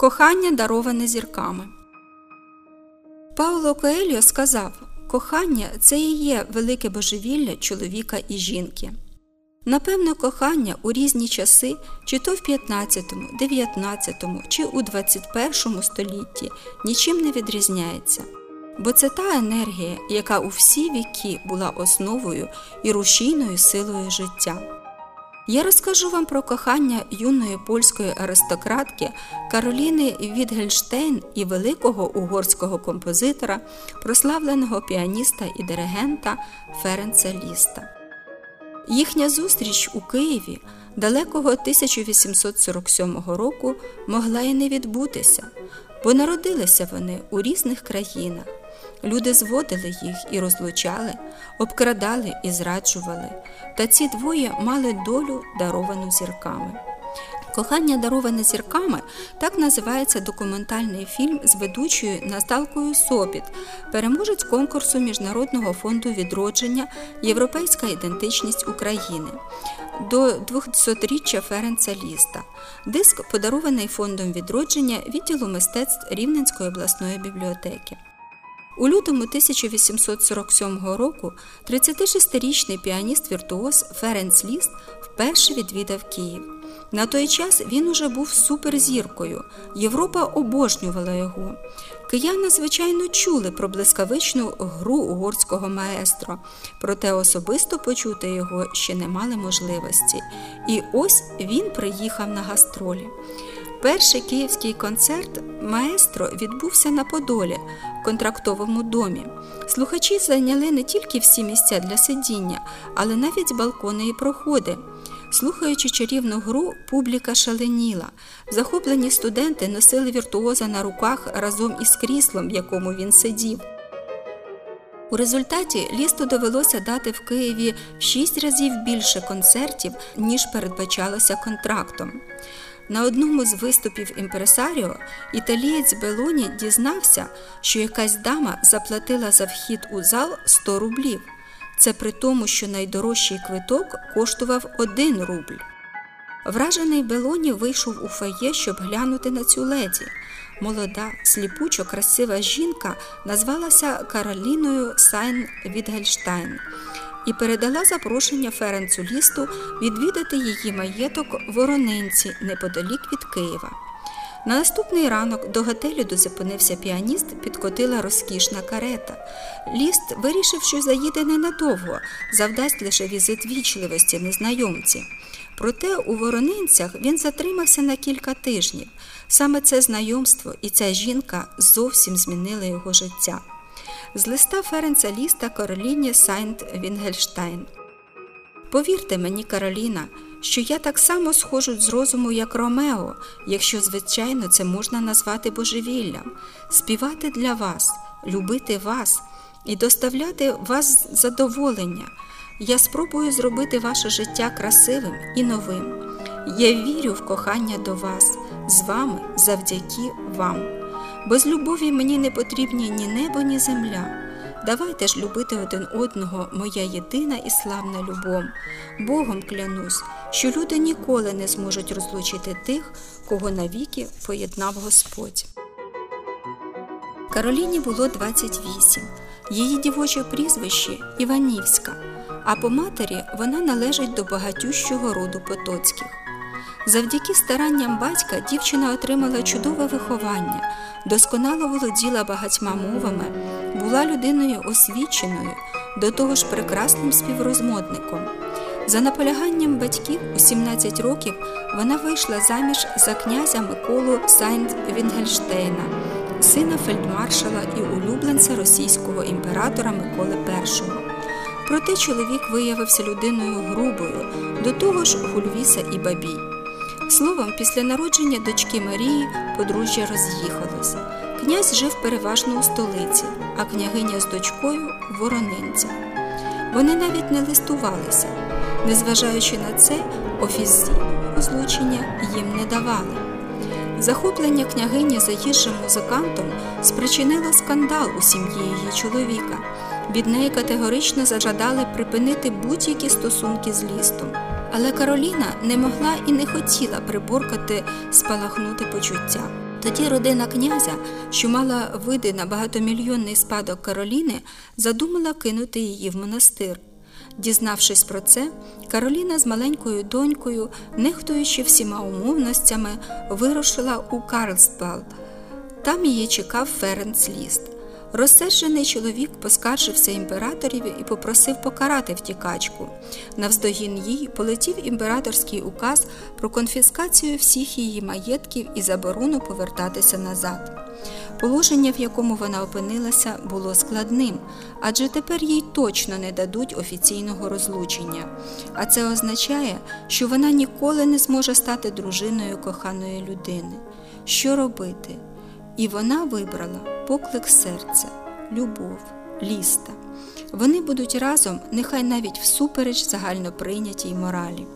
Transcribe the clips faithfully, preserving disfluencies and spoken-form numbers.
Кохання, дароване зірками. Пауло Коельо сказав: «Кохання – це і є велике божевілля чоловіка і жінки». Напевно, кохання у різні часи, чи то в п'ятнадцятому, дев'ятнадцятому, чи у двадцять першому столітті, нічим не відрізняється. Бо це та енергія, яка у всі віки була основою і рушійною силою життя. Я розкажу вам про кохання юної польської аристократки Кароліни Вітгельштейн і великого угорського композитора, прославленого піаніста і диригента Ференца Ліста. Їхня зустріч у Києві далекого тисяча вісімсот сорок сьомого року могла і не відбутися, бо народилися вони у різних країнах. Люди зводили їх і розлучали, обкрадали і зраджували, та ці двоє мали долю, даровану зірками. «Кохання, дароване зірками» – так називається документальний фільм з ведучою Наталкою Сопіт, переможець конкурсу Міжнародного фонду відродження «Європейська ідентичність України» до двохсотріччя Ференца Ліста. Диск подарований фондом відродження відділу мистецтв Рівненської обласної бібліотеки. У лютому тисяча вісімсот сорок сьомого року тридцятишестирічний піаніст-віртуоз Ференц Ліст вперше відвідав Київ. На той час він уже був суперзіркою, Європа обожнювала його. Кияни, звичайно, чули про блискавичну гру угорського маестро, проте особисто почути його ще не мали можливості. І ось він приїхав на гастролі. Перший київський концерт маестро відбувся на Подолі, в контрактовому домі. Слухачі зайняли не тільки всі місця для сидіння, але навіть балкони і проходи. Слухаючи чарівну гру, публіка шаленіла. Захоплені студенти носили віртуоза на руках разом із кріслом, в якому він сидів. У результаті Лісту довелося дати в Києві в шість разів більше концертів, ніж передбачалося контрактом. На одному з виступів імпресаріо італієць Белоні дізнався, що якась дама заплатила за вхід у зал сто рублів. Це при тому, що найдорожчий квиток коштував один рубль. Вражений Белоні вийшов у фоє, щоб глянути на цю леді. Молода, сліпучо красива жінка назвалася Кароліною Сайн-Вітгельштейн і передала запрошення Ференцу Лісту відвідати її маєток в Воронинці, неподалік від Києва. На наступний ранок до готелю, де зупинився піаніст, підкотила розкішна карета. Ліст вирішив, що заїде ненадовго, завдасть лише візит вічливості незнайомці. Проте у Воронинцях він затримався на кілька тижнів. Саме це знайомство і ця жінка зовсім змінили його життя. З листа Ференца Ліста Кароліні Сайн-Вітгельштейн. «Повірте мені, Кароліна, що я так само схожу з розуму, як Ромео, якщо, звичайно, це можна назвати божевіллям, співати для вас, любити вас і доставляти вас задоволення. Я спробую зробити ваше життя красивим і новим. Я вірю в кохання до вас, з вами, завдяки вам. Без любові мені не потрібні ні небо, ні земля. Давайте ж любити один одного, моя єдина і славна любов. Богом клянусь, що люди ніколи не зможуть розлучити тих, кого навіки поєднав Господь». Кароліні було двадцять вісім. Її дівоче прізвище – Іванівська, а по матері вона належить до багатющого роду Потоцьких. Завдяки старанням батька дівчина отримала чудове виховання, досконало володіла багатьма мовами, була людиною освіченою, до того ж прекрасним співрозмовником. За наполяганням батьків у сімнадцять років вона вийшла заміж за князя Миколу Сайн-Вітгельштейна, сина фельдмаршала і улюбленця російського імператора Миколи Першого. Проте чоловік виявився людиною грубою, до того ж гульвіса і бабій. Словом, після народження дочки Марії подружжя роз'їхалось. Князь жив переважно у столиці, а княгиня з дочкою – в Воронинцях. Вони навіть не листувалися. Незважаючи на це, офіційного розлучення їм не давали. Захоплення княгині заїжджим музикантом спричинило скандал у сім'ї її чоловіка. Від неї категорично зажадали припинити будь-які стосунки з Лістом. Але Кароліна не могла і не хотіла приборкати спалахнути почуття. Тоді родина князя, що мала види на багатомільйонний спадок Кароліни, задумала кинути її в монастир. Дізнавшись про це, Кароліна з маленькою донькою, нехтуючи всіма умовностями, вирушила у Карлсбад. Там її чекав Ференц Ліст. Розсерджений чоловік поскаржився імператорові і попросив покарати втікачку. Навздогін їй полетів імператорський указ про конфіскацію всіх її маєтків і заборону повертатися назад. Положення, в якому вона опинилася, було складним, адже тепер їй точно не дадуть офіційного розлучення. А це означає, що вона ніколи не зможе стати дружиною коханої людини. Що робити? І вона вибрала поклик серця, любов, Ліста. Вони будуть разом, нехай навіть всупереч загальноприйнятій моралі.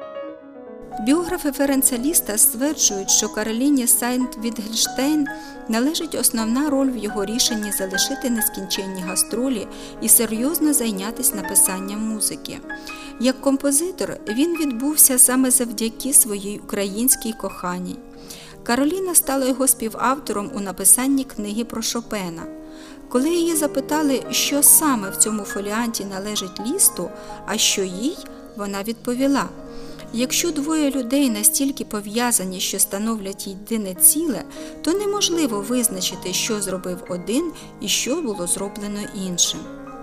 Біографи Ференца Ліста стверджують, що Кароліні Сайнт-Вітгенштейн належить основна роль в його рішенні залишити нескінченні гастролі і серйозно зайнятися написанням музики. Як композитор він відбувся саме завдяки своїй українській коханій. Кароліна стала його співавтором у написанні книги про Шопена. Коли її запитали, що саме в цьому фоліанті належить Лісту, а що їй, вона відповіла: якщо двоє людей настільки пов'язані, що становлять єдине ціле, то неможливо визначити, що зробив один і що було зроблено іншим.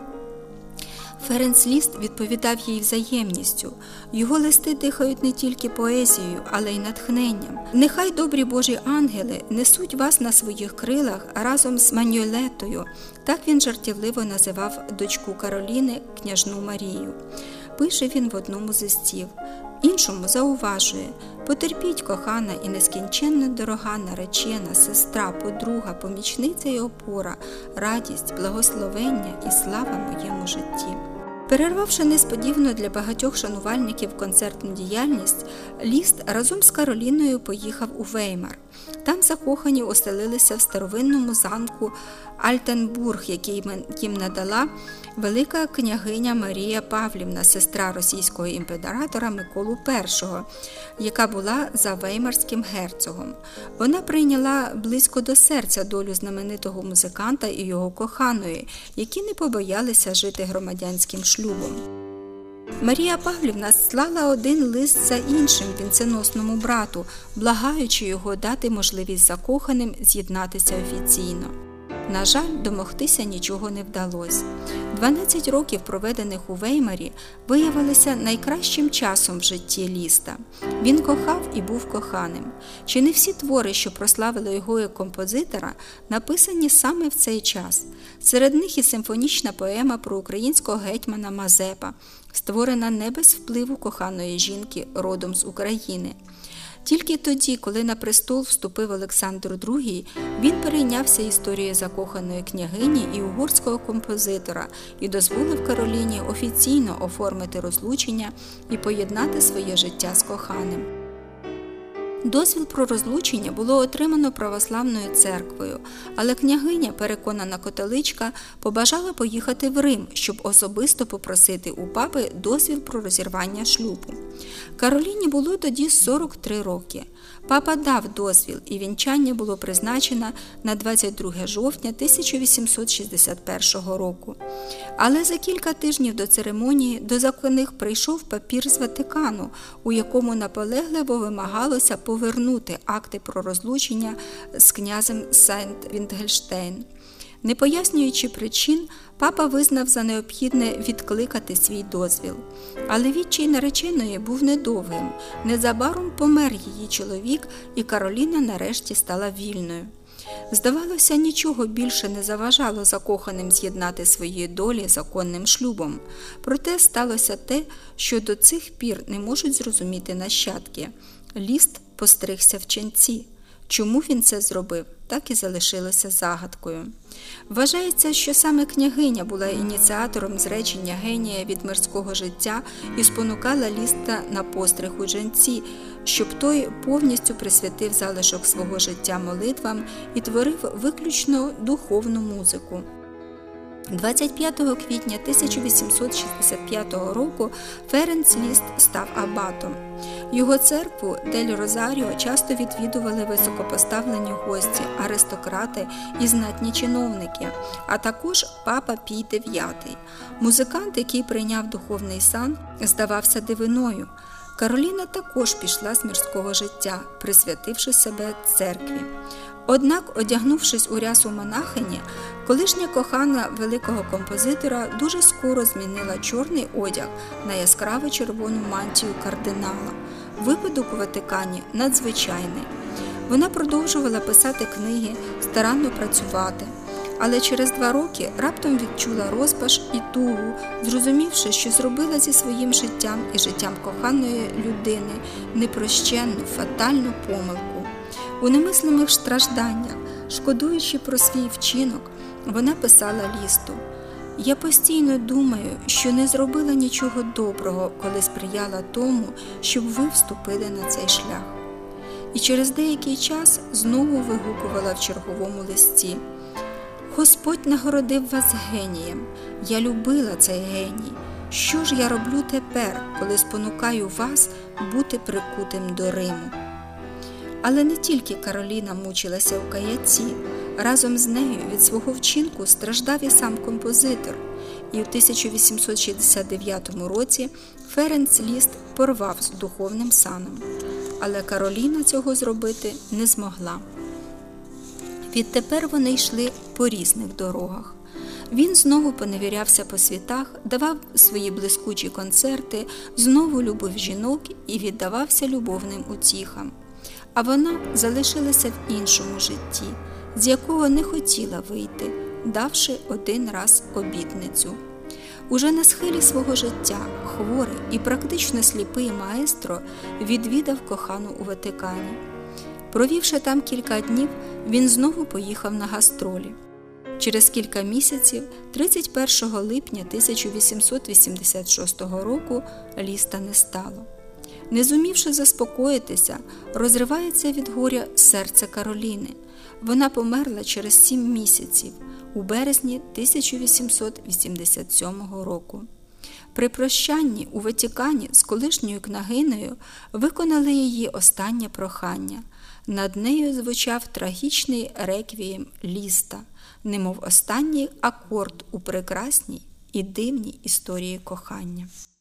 Ференц Ліст відповідав їй взаємністю. Його листи дихають не тільки поезією, але й натхненням. Нехай добрі Божі ангели несуть вас на своїх крилах разом з Маньолетою. Так він жартівливо називав дочку Кароліни, княжну Марію. Пише він в одному з листів. Іншому зауважує: потерпіть, кохана і нескінченно дорога наречена, сестра, подруга, помічниця і опора, радість, благословення і слава моєму житті. Перервавши несподівано для багатьох шанувальників концертну діяльність, Ліст разом з Кароліною поїхав у Веймар. Там закохані оселилися в старовинному замку Альтенбург, який їм надала велика княгиня Марія Павлівна, сестра російського імператора Миколу І, яка була за веймарським герцогом. Вона прийняла близько до серця долю знаменитого музиканта і його коханої, які не побоялися жити громадянським шлюбом. Марія Павлівна слала один лист за іншим вінценосному брату, благаючи його дати можливість закоханим з'єднатися офіційно. На жаль, домогтися нічого не вдалося. дванадцять років, проведених у Веймарі, виявилися найкращим часом в житті Ліста. Він кохав і був коханим. Чи не всі твори, що прославили його як композитора, написані саме в цей час? Серед них і симфонічна поема про українського гетьмана Мазепа, створена не без впливу коханої жінки родом з України. Тільки тоді, коли на престол вступив Олександр Другий, він перейнявся історією закоханої княгині і угорського композитора і дозволив Кароліні офіційно оформити розлучення і поєднати своє життя з коханим. Дозвіл про розлучення було отримано православною церквою, але княгиня, переконана католичка, побажала поїхати в Рим, щоб особисто попросити у папи дозвіл про розірвання шлюбу. Кароліні було тоді сорок три роки. Папа дав дозвіл, і вінчання було призначено на двадцять друге жовтня тисяча вісімсот шістдесят першого року. Але за кілька тижнів до церемонії до законних прийшов папір з Ватикану, у якому наполегливо вимагалося повернути акти про розлучення з князем Сайнт-Вітгенштейн. Не пояснюючи причин, папа визнав за необхідне відкликати свій дозвіл. Але відчай нареченої був недовгим. Незабаром помер її чоловік, і Кароліна нарешті стала вільною. Здавалося, нічого більше не заважало закоханим з'єднати свої долі законним шлюбом. Проте сталося те, що до цих пір не можуть зрозуміти нащадки. Ліст постригся в ченці. Чому він це зробив, так і залишилося загадкою. Вважається, що саме княгиня була ініціатором зречення генія від мирського життя і спонукала Ліста на постриг у ченці, щоб той повністю присвятив залишок свого життя молитвам і творив виключно духовну музику. двадцять п'ятого квітня тисяча вісімсот шістдесят п'ятого року Ференц Ліст став абатом. Його церкву Дель Розаріо часто відвідували високопоставлені гості, аристократи і знатні чиновники, а також папа Пій дев'ятий. Музикант, який прийняв духовний сан, здавався дивиною. Кароліна також пішла з мирського життя, присвятивши себе церкві. Однак, одягнувшись у рясу монахині, колишня кохана великого композитора дуже скоро змінила чорний одяг на яскраво червону мантію кардинала. Випадок у Ватикані надзвичайний. Вона продовжувала писати книги, старанно працювати. Але через два роки раптом відчула розпач і тугу, зрозумівши, що зробила зі своїм життям і життям коханої людини непрощенну, фатальну помилку. У немислимих стражданнях, шкодуючи про свій вчинок, вона писала Лісту: «Я постійно думаю, що не зробила нічого доброго, коли сприяла тому, щоб ви вступили на цей шлях». І через деякий час знову вигукувала в черговому листі: «Господь нагородив вас генієм. Я любила цей геній. Що ж я роблю тепер, коли спонукаю вас бути прикутим до Риму?» Але не тільки Кароліна мучилася у каяці. Разом з нею від свого вчинку страждав і сам композитор. І у тисяча вісімсот шістдесят дев'ятому році Ференц Ліст порвав з духовним саном. Але Кароліна цього зробити не змогла. Відтепер вони йшли по різних дорогах. Він знову поневірявся по світах, давав свої блискучі концерти, знову любив жінок і віддавався любовним утіхам. А вона залишилася в іншому житті, з якого не хотіла вийти, давши один раз обітницю. Уже на схилі свого життя хворий і практично сліпий маестро відвідав кохану у Ватикані. Провівши там кілька днів, він знову поїхав на гастролі. Через кілька місяців, тридцять першого липня тисяча вісімсот вісімдесят шостого року, Ліста не стало. Не зумівши заспокоїтися, розривається від горя серце Кароліни. Вона померла через сім місяців, у березні тисяча вісімсот вісімдесят сьомого року. При прощанні у Ватикані з колишньою княгинею виконали її останнє прохання. Над нею звучав трагічний реквієм Ліста, немов останній акорд у прекрасній і дивній історії кохання.